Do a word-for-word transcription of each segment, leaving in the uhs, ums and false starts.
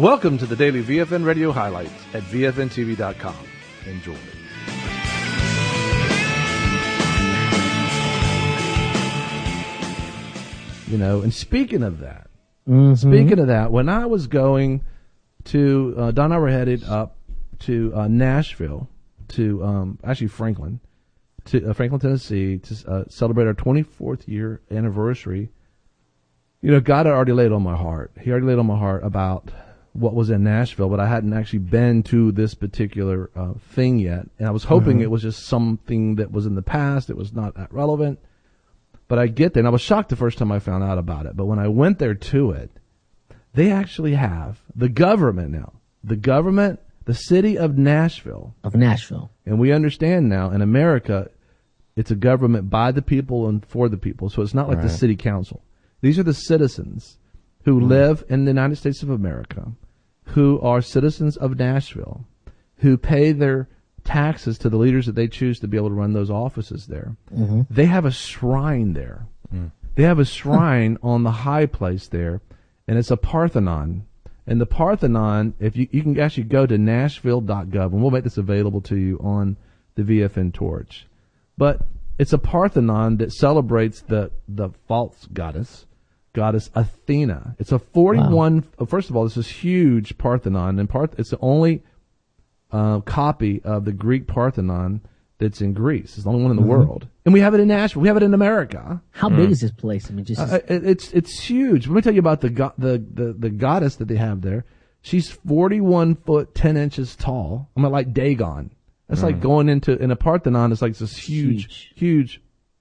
Welcome to the daily V F N Radio Highlights at V F N T V dot com. Enjoy. You know, and speaking of that, mm-hmm. speaking of that, when I was going to, uh, Don and I were headed up to uh, Nashville, to um, actually Franklin, to uh, Franklin, Tennessee, to uh, celebrate our twenty-fourth year anniversary. You know, God had already laid on my heart. He already laid on my heart about what was in Nashville, but I hadn't actually been to this particular uh, thing yet. And I was hoping mm-hmm. it was just something that was in the past. It was not that relevant. But I get there, and I was shocked the first time I found out about it. But when I went there to it, they actually have the government now. The government, the city of Nashville. Of Nashville. And we understand now, in America, it's a government by the people and for the people. So it's not like right. the city council. These are the citizens who mm. live in the United States of America, who are citizens of Nashville, who pay their taxes to the leaders that they choose to be able to run those offices there. Mm-hmm. They have a shrine there. Mm. They have a shrine on the high place there, and it's a Parthenon. And the Parthenon, if you, you can actually go to nashville dot gov, and we'll make this available to you on the V F N Torch. But it's a Parthenon that celebrates the, the false goddess, goddess Athena. It's a forty-one, wow. First of all, this is huge Parthenon, and Parth, it's the only uh, copy of the Greek Parthenon that's in Greece. It's the only one in the mm-hmm. world. And we have it in Nashville. We have it in America. How mm. big is this place? I mean, just uh, it, it's it's huge. Let me tell you about the, go- the the the goddess that they have there. She's forty-one foot ten inches tall. I mean, like Dagon. That's mm. like going into in a Parthenon. It's like this huge, huge, huge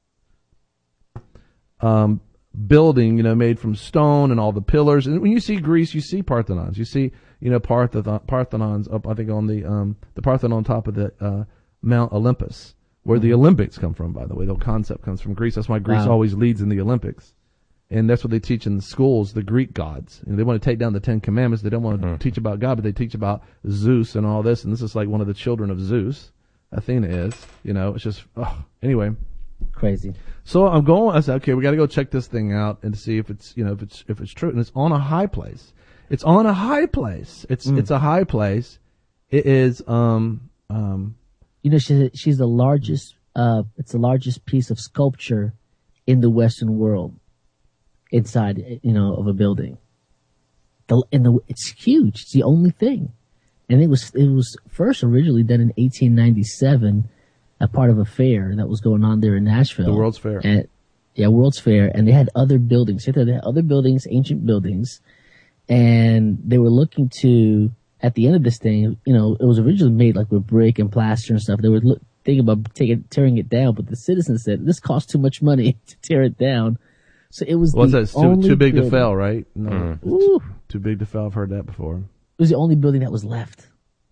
um, building, you know, made from stone and all the pillars. And when you see Greece, you see Parthenons. You see, you know, Parthenon, Parthenons up, I think, on the um, the Parthenon on top of the uh, Mount Olympus, where mm-hmm. the Olympics come from. By the way, the concept comes from Greece. That's why Greece wow. always leads in the Olympics, and that's what they teach in the schools. The Greek gods, and they want to take down the Ten Commandments. They don't want to mm-hmm. teach about God, but they teach about Zeus and all this. And this is like one of the children of Zeus. Athena is, you know, it's just oh, anyway. Crazy. So I'm going. I said, okay, we got to go check this thing out and see if it's, you know, if it's if it's true. And it's on a high place. It's on a high place. It's mm. it's a high place. It is. Um. Um. You know, she's she's the largest. Uh, it's the largest piece of sculpture in the Western world. Inside, you know, of a building. The and the it's huge. It's the only thing, and it was it was first originally done in eighteen ninety-seven. A part of a fair that was going on there in Nashville. The World's Fair. And, yeah, World's Fair. And they had other buildings. They had other buildings, ancient buildings. And they were looking to, at the end of this thing, you know, it was originally made like with brick and plaster and stuff. They were look, thinking about taking, tearing it down, but the citizens said, this costs too much money to tear it down. So it was What's the that? It's only too, too big building. to fail, right? No, Mm. Ooh. Too big to fail. I've heard that before. It was the only building that was left.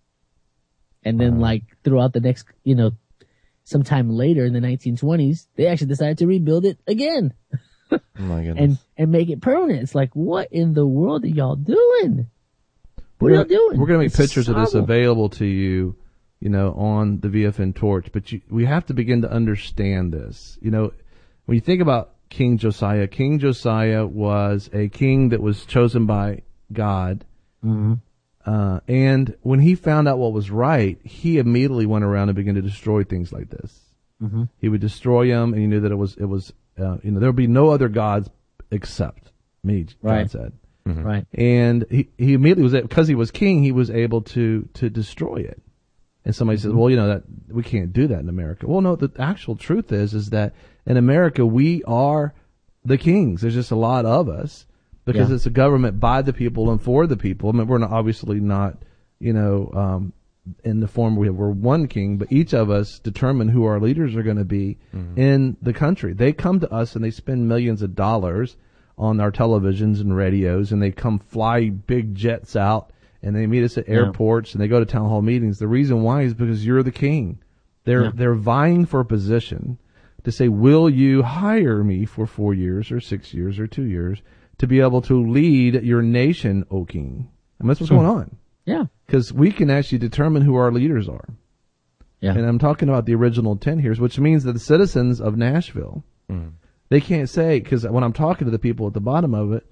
And then, uh, like, throughout the next, you know, sometime later in the nineteen twenties, they actually decided to rebuild it again. Oh my goodness. And and make it permanent. It's like, what in the world are y'all doing? What we're are y'all doing? We're going to make it's pictures horrible. of this available to you, you know, on the V F N Torch. But you, we have to begin to understand this. You know, when you think about King Josiah, King Josiah was a king that was chosen by God. Mm-hmm. Uh, and when he found out what was right, he immediately went around and began to destroy things like this. Mm-hmm. He would destroy them, and he knew that it was, it was, uh, you know, there would be no other gods except me, right. God said. Mm-hmm. Right. And he, he immediately was, because he was king, he was able to, to destroy it. And somebody mm-hmm. says, well, you know, that we can't do that in America. Well, no, the actual truth is, is that in America, we are the kings. There's just a lot of us. Because yeah. it's a government by the people and for the people. I mean, we're not, obviously not, you know, um, in the form where we're one king, but each of us determine who our leaders are going to be mm-hmm. in the country. They come to us and they spend millions of dollars on our televisions and radios, and they come fly big jets out, and they meet us at airports, yeah. and they go to town hall meetings. The reason why is because you're the king. They're yeah. they're vying for a position to say, will you hire me for four years or six years or two years to be able to lead your nation, O king? And that's what's hmm. going on. Yeah. Because we can actually determine who our leaders are. Yeah. And I'm talking about the original ten here, which means that the citizens of Nashville, mm. they can't say, because when I'm talking to the people at the bottom of it,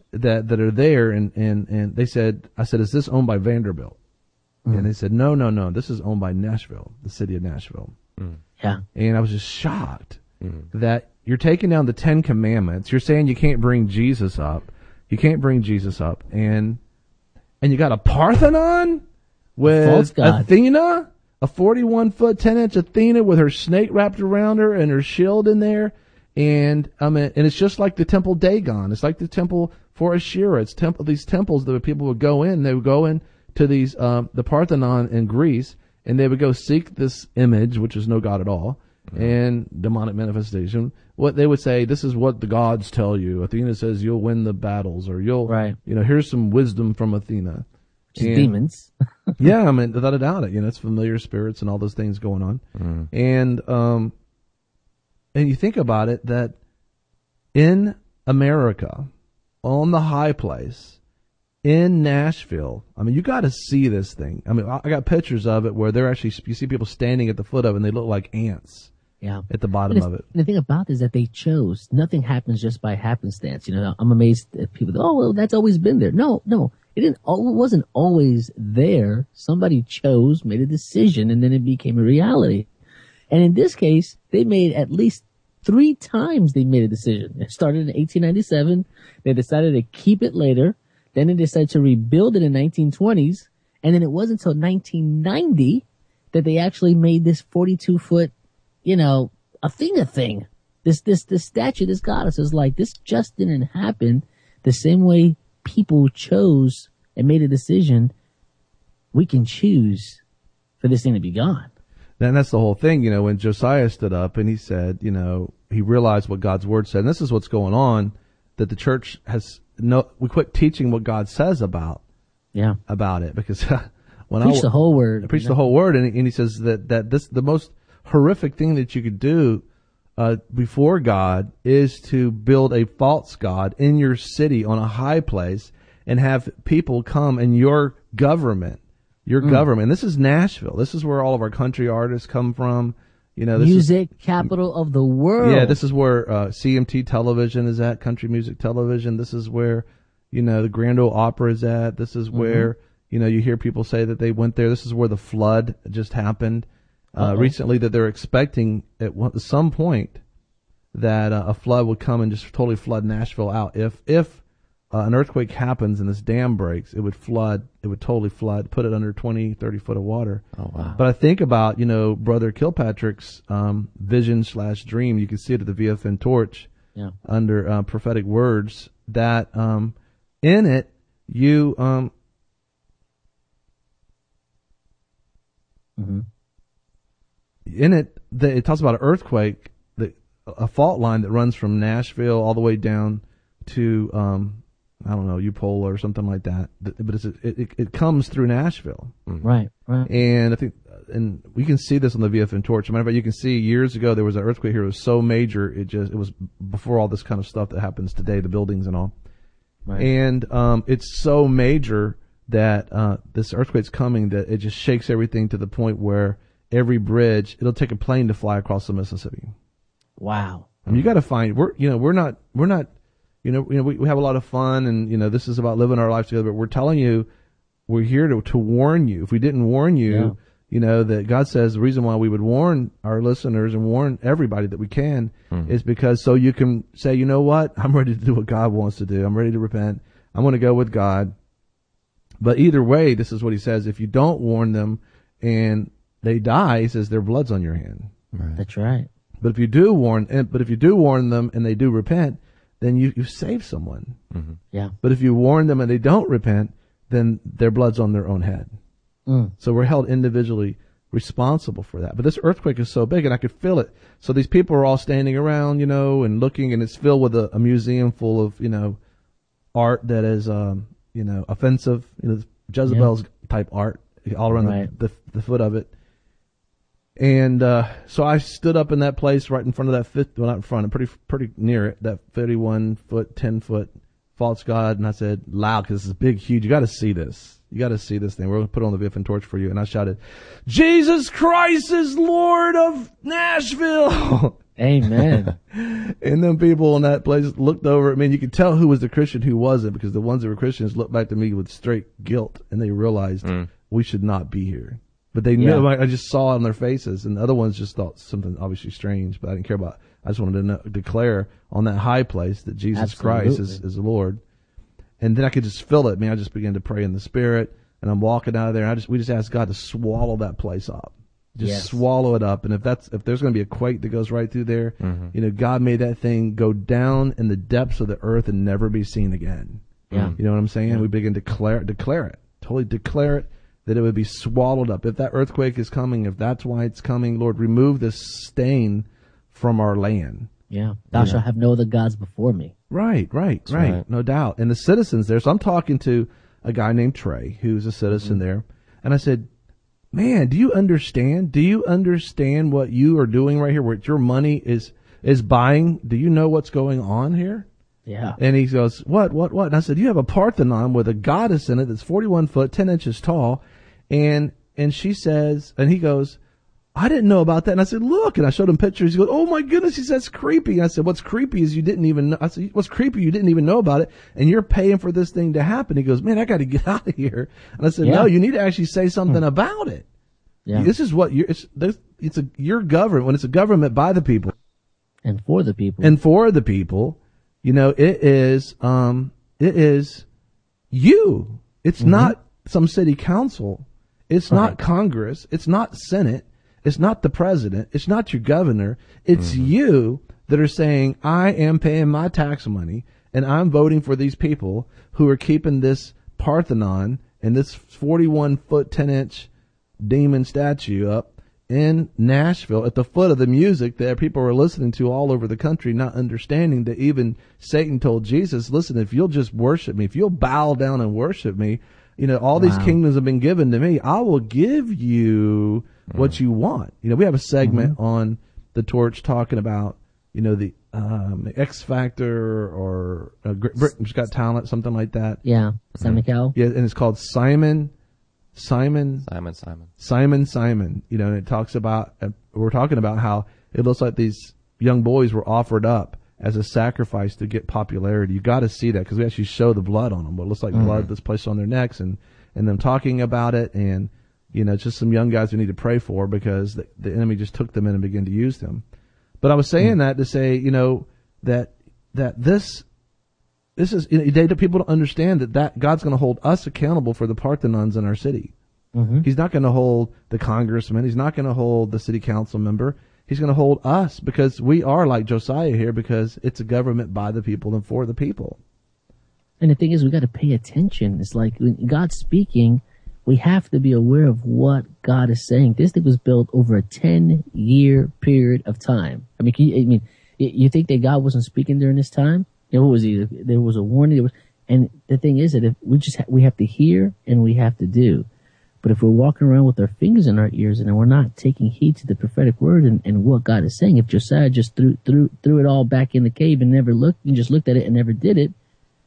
that that are there, and and and they said, I said, is this owned by Vanderbilt? Mm. And they said, no, no, no, this is owned by Nashville, the city of Nashville. Mm. Yeah. And I was just shocked mm. that you're taking down the Ten Commandments. You're saying you can't bring Jesus up. You can't bring Jesus up, and and you got a Parthenon with Athena, a forty-one foot, ten inch Athena with her snake wrapped around her and her shield in there. And I mean, and it's just like the temple Dagon. It's like the temple for Asherah. It's temple, these temples that people would go in. They would go in to these, um, the Parthenon in Greece, and they would go seek this image, which is no god at all, mm-hmm. and demonic manifestation. What they would say, this is what the gods tell you. Athena says you'll win the battles, or you'll, right. you know, here's some wisdom from Athena. Which is demons. Yeah, I mean, without a doubt, it. You know, it's familiar spirits and all those things going on, mm. and um. And you think about it, that in America, on the high place, in Nashville, I mean, you got to see this thing. I mean, I got pictures of it where they're actually, you see people standing at the foot of it, and they look like ants. Yeah. At the bottom of it. And the thing about it is that they chose. Nothing happens just by happenstance. You know, I'm amazed at people. Oh, well, that's always been there. No, no, it didn't. It wasn't always there. Somebody chose, made a decision, and then it became a reality. And in this case, they made at least three times they made a decision. It started in eighteen ninety-seven. They decided to keep it later. Then they decided to rebuild it in nineteen twenties. And then it wasn't until nineteen ninety that they actually made this forty-two foot, you know, Athena thing. This, this, this statue, this goddess is like, this just didn't happen the same way people chose and made a decision. We can choose for this thing to be gone. And that's the whole thing, you know, when Josiah stood up and he said, you know, he realized what God's word said. And this is what's going on, that the church has no, we quit teaching what God says about, yeah, about it. Because when preach I the whole word, I preach the whole word, and he, and he says that, that this, the most horrific thing that you could do, uh, before God is to build a false God in your city on a high place and have people come in your government. Your mm. government. This is Nashville. This is where all of our country artists come from. You know, this music is, capital of the world. Yeah, this is where uh, C M T Television is at, Country Music Television. This is where, you know, the Grand Ole Opera is at. This is where, mm-hmm. you know, you hear people say that they went there. This is where the flood just happened uh, recently, that they're expecting at some point that uh, a flood would come and just totally flood Nashville out. If, if, Uh, an earthquake happens and this dam breaks, it would flood, it would totally flood, put it under twenty, thirty foot of water. Oh, wow. But I think about, you know, Brother Kilpatrick's um, vision slash dream. You can see it at the V F N Torch yeah. under uh, prophetic words, that um, in it, you, um, mm-hmm. in it, the, it talks about an earthquake, the, a fault line that runs from Nashville all the way down to, um, I don't know, Upola or something like that. But it's, it, it, it comes through Nashville. Right, right. And I think, and we can see this on the V F N Torch. As a matter of fact, you can see years ago there was an earthquake here. It was so major, it just, it was before all this kind of stuff that happens today, the buildings and all. Right. And, um, it's so major that, uh, this earthquake's coming that it just shakes everything to the point where every bridge, it'll take a plane to fly across the Mississippi. Wow. I mean, you gotta find, we're, you know, we're not, we're not, You know, you know, we, we have a lot of fun, and you know, this is about living our lives together. But we're telling you, we're here to to warn you. If we didn't warn you, yeah. you know, that God says the reason why we would warn our listeners and warn everybody that we can mm. is because so you can say, you know what, I'm ready to do what God wants to do. I'm ready to repent. I'm going to go with God. But either way, this is what He says: if you don't warn them and they die, He says their blood's on your hand. Right. That's right. But if you do warn, but if you do warn them and they do repent, then you, you save someone. Mm-hmm. Yeah. But if you warn them and they don't repent, then their blood's on their own head. Mm. So we're held individually responsible for that. But this earthquake is so big, and I could feel it. So these people are all standing around, you know, and looking, and it's filled with a, a museum full of, you know, art that is, um, you know, offensive, you know, Jezebel's yeah. type art all around right. the, the the foot of it. And uh, so I stood up in that place right in front of that fifth, well, not in front, pretty pretty near it, that thirty-one foot, ten foot false god, and I said loud, because this is big, huge. You got to see this. You got to see this thing. We're going to put it on the V F N Torch for you. And I shouted, "Jesus Christ is Lord of Nashville!" Amen. And then people in that place looked over. I mean, you could tell who was the Christian, who wasn't, because the ones that were Christians looked back to me with straight guilt, and they realized mm. we should not be here. But they knew, yeah. I just saw it on their faces, and the other ones just thought something obviously strange, but I didn't care about it. I just wanted to know, declare on that high place that Jesus Absolutely. Christ is, is the Lord. And then I could just feel it. I mean, I just began to pray in the Spirit, and I'm walking out of there, and I just we just asked God to swallow that place up. Just yes. swallow it up. And if that's if there's going to be a quake that goes right through there, mm-hmm. you know, God made that thing go down in the depths of the earth and never be seen again. Yeah. You know what I'm saying? Yeah. We begin to declare, declare it, totally declare it, that it would be swallowed up. If that earthquake is coming, if that's why it's coming, Lord, remove this stain from our land. Yeah. Thou shalt have no other gods before me. Right, right, right, right. No doubt. And the citizens there, so I'm talking to a guy named Trey, who's a citizen mm-hmm. there, and I said, man, do you understand? Do you understand what you are doing right here, what your money is is buying? Do you know what's going on here? Yeah. And he goes, what, what, what? And I said, you have a Parthenon with a goddess in it that's forty-one foot, ten inches tall. And, and she says, and he goes, I didn't know about that. And I said, look, and I showed him pictures. He goes, oh my goodness. He said, that's creepy. And I said, what's creepy is you didn't even know. I said, what's creepy? You didn't even know about it. And you're paying for this thing to happen. He goes, man, I got to get out of here. And I said, yeah. no, you need to actually say something hmm. about it. Yeah. This is what you're, it's, it's a, your government, when it's a government by the people. And for the people. And for the people, you know, it is, um, it is you. It's mm-hmm. not some city council. It's right. not Congress. It's not Senate. It's not the president. It's not your governor. It's mm-hmm. you that are saying, I am paying my tax money and I'm voting for these people who are keeping this Parthenon and this forty-one foot, ten inch demon statue up in Nashville at the foot of the music that people were listening to all over the country, not understanding that even Satan told Jesus, listen, if you'll just worship me, if you'll bow down and worship me, you know, all wow. these kingdoms have been given to me. I will give you what mm. you want. You know, we have a segment mm-hmm. on the Torch talking about, you know, the um, X Factor or uh, Britain's Got Talent, something like that. Yeah, Simon mm-hmm. Cowell. Yeah, and it's called Simon, Simon, Simon, Simon, Simon, Simon. You know, and it talks about, uh, we're talking about how it looks like these young boys were offered up as a sacrifice to get popularity. You got to see that because we actually show the blood on them. What looks like mm-hmm. blood that's placed on their necks, and and them talking about it, and you know, just some young guys we need to pray for because the, the enemy just took them in and began to use them. But I was saying mm-hmm. that to say, you know, that that this this is, you know, people don't understand that, that God's going to hold us accountable for the Parthenons in our city. Mm-hmm. He's not going to hold the congressman. He's not going to hold the city council member. He's going to hold us because we are like Josiah here because it's a government by the people and for the people. And the thing is, we got to pay attention. It's like when God's speaking, we have to be aware of what God is saying. This thing was built over a ten-year period of time. I mean, can you, I mean, you think that God wasn't speaking during this time? You know, what was he? There was a warning. There was, and the thing is that if we just ha- we have to hear and we have to do. But if we're walking around with our fingers in our ears and we're not taking heed to the prophetic word and, and what God is saying, if Josiah just threw threw threw it all back in the cave and never looked, and just looked at it and never did it,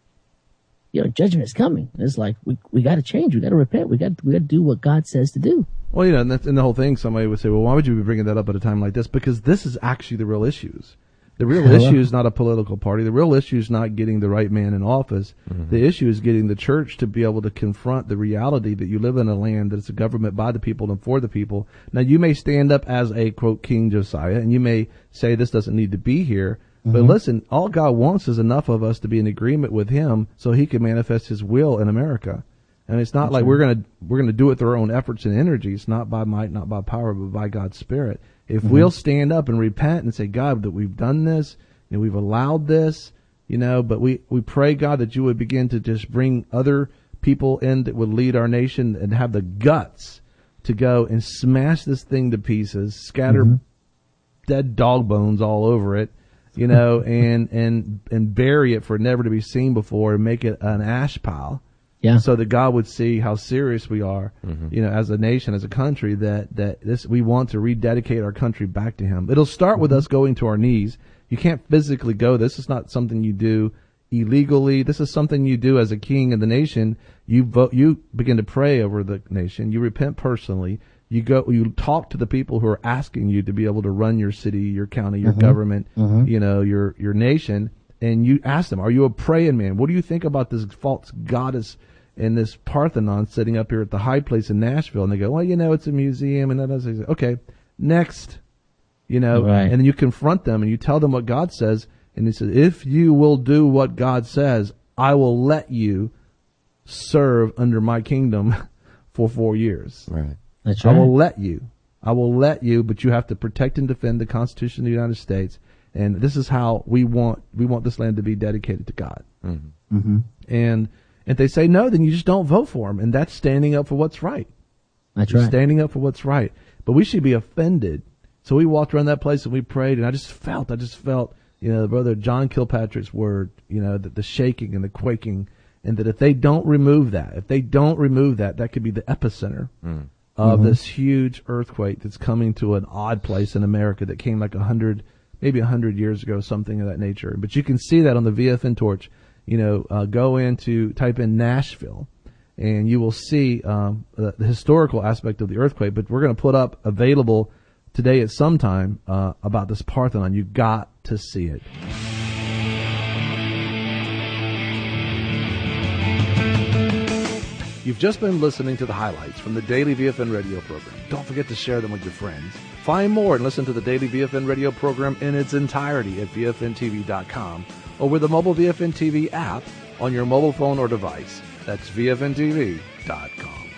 you know, judgment is coming. It's like we we got to change, we got to repent, we got we got to do what God says to do. Well, you know, and that's in the whole thing. Somebody would say, "Well, why would you be bringing that up at a time like this?" Because this is actually the real issues. The real issue is not a political party. The real issue is not getting the right man in office. Mm-hmm. The issue is getting the church to be able to confront the reality that you live in a land that is a government by the people and for the people. Now, you may stand up as a, quote, King Josiah, and you may say this doesn't need to be here. Mm-hmm. But listen, all God wants is enough of us to be in agreement with him so he can manifest his will in America. And it's not That's like right. we're going to we're going to do it through our own efforts and energies, not by might, not by power, but by God's Spirit. If mm-hmm. we'll stand up and repent and say, God, that we've done this, and we've allowed this, you know, but we, we pray, God, that you would begin to just bring other people in that would lead our nation and have the guts to go and smash this thing to pieces, scatter mm-hmm. dead dog bones all over it, you know, and, and, and bury it for never to be seen before and make it an ash pile. Yeah. So that God would see how serious we are, mm-hmm. you know, as a nation, as a country, that, that this, we want to rededicate our country back to him. It'll start mm-hmm. with us going to our knees. You can't physically go. This is not something you do illegally. This is something you do as a king of the nation. You vote, you begin to pray over the nation. You repent personally. You go, you talk to the people who are asking you to be able to run your city, your county, your Mhm. government, Mhm. you know, your your nation, and you ask them, "Are you a praying man? What do you think about this false goddess and this Parthenon sitting up here at the high place in Nashville?" And they go, "Well, you know, it's a museum." And that does okay, next, you know, Right. and then you confront them and you tell them what God says, and He says, "If you will do what God says, I will let you serve under my kingdom for four years." Right. That's I right. will let you. I will let you, but you have to protect and defend the Constitution of the United States. And this is how we want we want this land to be dedicated to God. Mm-hmm. Mm-hmm. And if they say no, then you just don't vote for them. And that's standing up for what's right. That's You're right. standing up for what's right. But we should be offended. So we walked around that place and we prayed, and I just felt, I just felt, you know, Brother John Kilpatrick's word, you know, the, the shaking and the quaking, and that if they don't remove that, if they don't remove that, that could be the epicenter Mm. of Mhm. this huge earthquake that's coming to an odd place in America that came like a hundred, maybe a hundred years ago, something of that nature. But you can see that on the V F N torch. You know, uh, go into, type in Nashville, and you will see um, the, the historical aspect of the earthquake. But we're going to put up available today at some time uh, about this Parthenon. You got to see it. You've just been listening to the highlights from the Daily V F N radio program. Don't forget to share them with your friends. Find more and listen to the Daily V F N radio program in its entirety at V F N T V dot com or with the mobile V F N T V app on your mobile phone or device. That's V F N T V dot com.